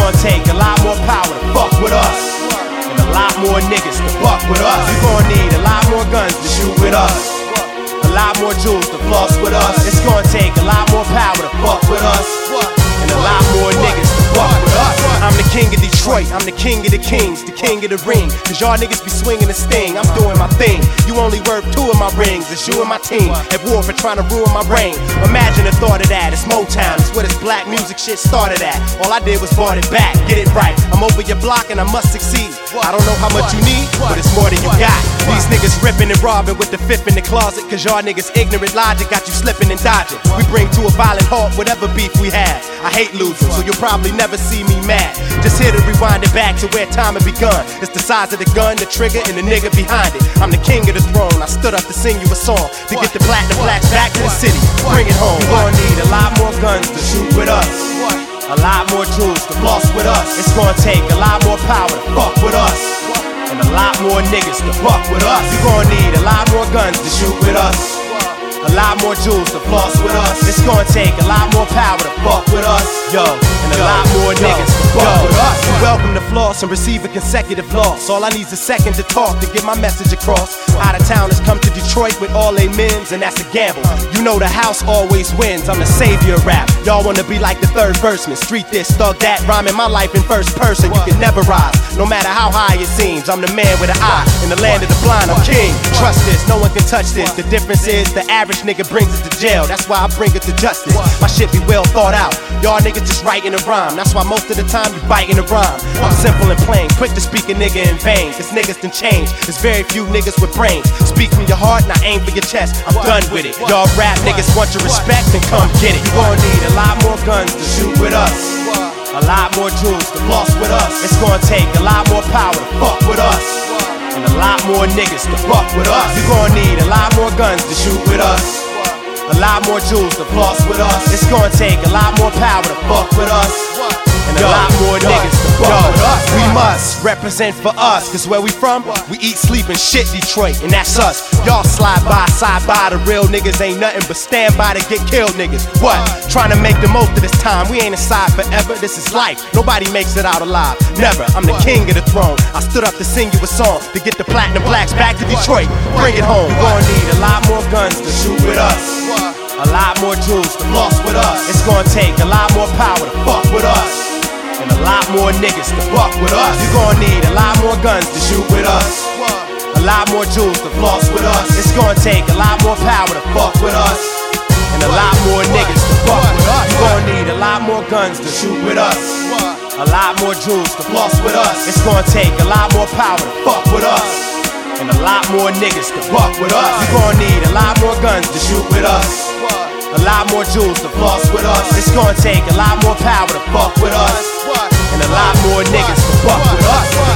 gonna take a lot more power to fuck with us, and a lot more niggas to fuck with us. We gonna need a lot more guns to shoot with us, a lot more jewels to floss with us. It's gonna take a lot more power to fuck with us, and a lot more niggas to fuck with us. I'm the king of Detroit, I'm the king of the kings, the king of the ring. Cause y'all niggas be swinging the sting, I'm doing my thing. You only worth 2 of my rings, it's you and my team at war for trying to ruin my reign. Imagine the thought of that, it's Motown, it's where this black music shit started at. All I did was bought it back, get it right. I'm over your block and I must succeed. I don't know how much you need, but it's more than you got. These niggas ripping and robbing with the fifth in the closet, cause y'all niggas ignorant logic got you slipping and dodging. We bring to a violent halt whatever beef we have. I hate losing, so you'll probably never see me mad. Just here to rewind it back to where time had begun. It's the size of the gun, the trigger, and the nigga behind it. I'm the king of the throne, I stood up to sing you a song to get the platinum blacks back to the city, bring it home. We're gonna need a lot more guns to shoot with us, a lot more jewels to floss with us. It's gonna take a lot more power to fuck with us, and a lot more niggas to fuck with us. You're gonna need a lot more guns to shoot with us, a lot more jewels to floss with us. It's gonna take a lot more power to fuck with us, yo, and a lot more niggas to fuck with us. You welcome to floss and receive a consecutive loss. All I need's a second to talk to get my message across. Out of towners come to Detroit with all they mins, and that's a gamble. You know the house always wins, I'm the savior of rap. Y'all wanna be like the third verseman, street this, thug that, rhyming my life in first person. You can never rise, no matter how high it seems. I'm the man with an eye, in the land of the blind, I'm king. Trust this, no one can touch this. The difference is the average nigga brings it to jail, that's why I bring it to justice. My shit be well thought out, y'all niggas just writing a rhyme. That's why most of the time you biting a rhyme. I'm simple and plain, quick to speak a nigga in vain. Cause niggas done change, there's very few niggas with brains. Speak from your heart and I aim for your chest, I'm done with it. Y'all rap niggas want your respect, then come get it. You gonna need a lot more guns to shoot with us, a lot more jewels to floss with us. It's gonna take a lot more power to fuck with us, and a lot more niggas to fuck with us. You gonna need a lot more guns to shoot with us, a lot more jewels to floss with us. It's gonna take a lot more power to fuck with us, and a lot more niggas to fuck with us. We must represent for us, cause where we from, we eat, sleep, and shit Detroit, and that's us. Y'all slide by, the real niggas ain't nothing but stand by to get killed niggas. What? Trying to make the most of this time, we ain't inside forever, this is life. Nobody makes it out alive, never. I'm the king of the throne, I stood up to sing you a song to get the platinum blacks back to Detroit, bring it home. We're gonna need a lot more guns to shoot with us, a lot more jewels to floss with us. It's gonna take a lot more power to fuck with us, and a lot more niggas to fuck with us. You're gonna need a lot more guns to shoot with us, a lot more jewels to floss with us. It's gonna take a lot more power to fuck with us, and a lot more niggas to fuck with us. You're gonna need a lot more guns to shoot with us, a lot more jewels to floss with us. It's gonna take a lot more power to fuck with us, and a lot more niggas to fuck with us. You're gonna need a lot more guns to shoot with us, a lot more jewels to floss with us. It's gonna take a lot more power to fuck with us, and a lot more niggas to fuck with us.